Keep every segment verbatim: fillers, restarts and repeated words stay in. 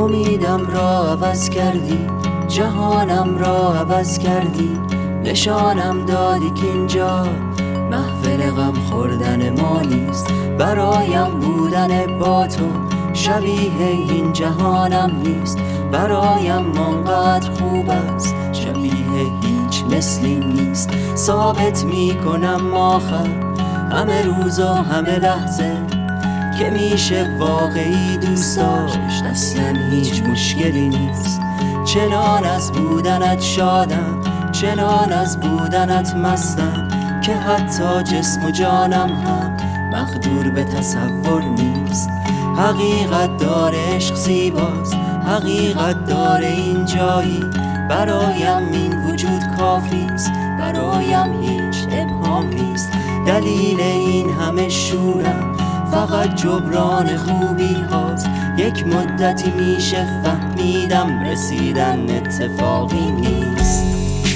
امیدم را عوض کردی، جهانم را عوض کردی، نشانم دادی که اینجا محفل غم خوردن ما نیست. برایم بودن با تو شبیه این جهانم نیست، برایم آنقدر خوب است شبیه هیچ مثلی نیست. ثابت میکنم آخر همه روز و همه لحظه که میشه واقعی دوست داشت، اصلا هیچ مشکلی نیست. چنان از بودنت شادم، چنان از بودنت مستم که حتی جسم و جانم هم مقدور به تصور نیست. حقیقت داره عشق زیباست، حقیقت داره این جایی، برایم این وجود کافیست، برایم هیچ ابهام نیست. دلیل این همه شورم فقط جبران خوبی هاست، یک مدتی میشه فهمیدم رسیدن اتفاقی نیست.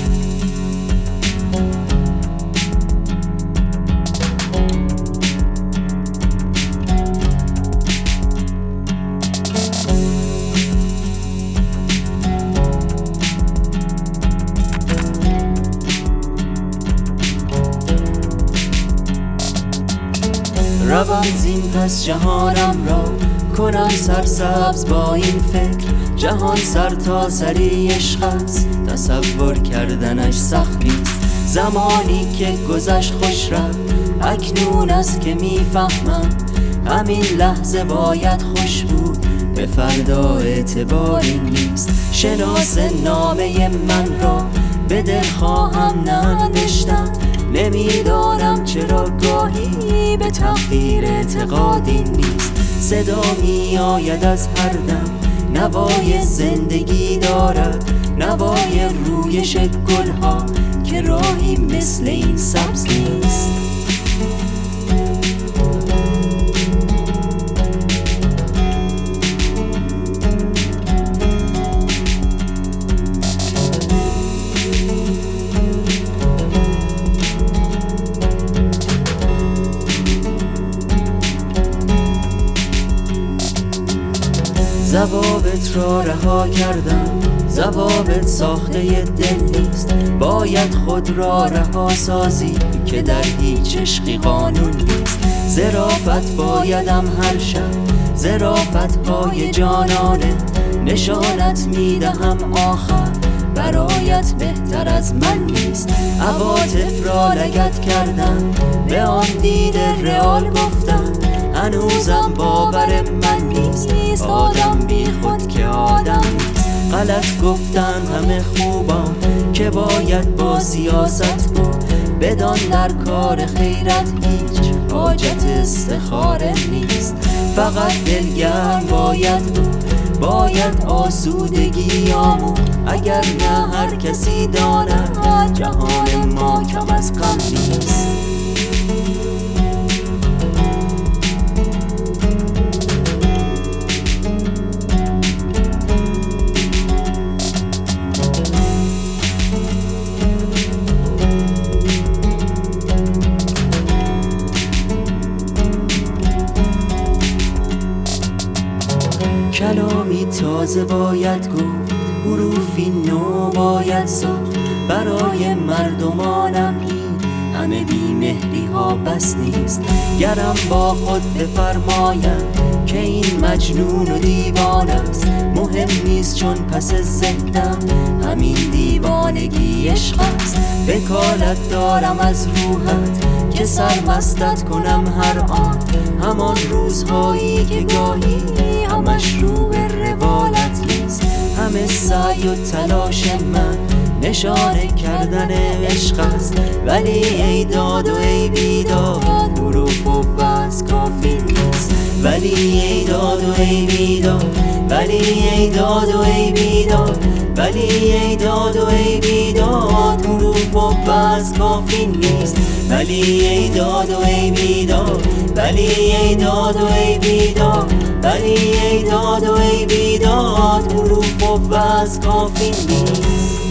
روم زین پس جهانم را کنم سرسبز با این فکر، جهان سر تا سری عشق است، تصور کردنش سخت نیست. زمانی که گذشت خوش رفت، اکنون است که میفهمم همین لحظه باید خوش بود، به فردا اعتباری نیست. شناس نامه من را به دل خواهم ننوشتم، نمیدانم چرا گاهی به تقدیر اعتقادی نیست. صدا می آید از هر دم، نوای زندگی دارد، نوای رویش گلها که راهی مثل این سبز نیست. ضوابط را رها کردم، ضوابط ساخته دل نیست، باید خود را رها سازی که در هیچ عشقی قانون نیست. ظرافت بایدم هر شب، ظرافت های جانانه، نشانت میدهم آخر برایت بهتر از من نیست. عواطف را لگد کردم، به آن دید رئال گفتم، هنوزم باور من نیست آدم بی خود که آدم نیست. غلط گفتن همه خوبان که باید با سیاست بود، بدان در کار خیرت هیچ حاجت استخاره نیست. فقط دلگرم باید بود، باید آسودگی آمود، اگر نه هر کسی داند جهان ما کم از غم نیست. کلامی تازه باید گفت، حروفی نو باید ساخت، برای مردمانم این همه بیمهری ها بس نیست. گرم با خود بفرمایم که این مجنون و دیوان است، مهم نیست چون پس ذهنم همین دیوانگی عشق است. وکالت دارم از روحت که سرمستت کنم هر آن، همان روزهایی که گاهی همش رو به روالت نیست. همه سعی و تلاش من نشانه کردن عشق است، ولی ای داد و ای بیداد حروف و بس کافی نیست. ولی ای داد و ای بیداد، ولی ای داد و ای بیداد، ولی ای داد و ای بیداد حروف و بس کافی نیست. ولی ای داد و ای بیداد، ولی ای داد و ای بیداد، ولی ای داد و ای بیداد حروف و بس کافی نیست.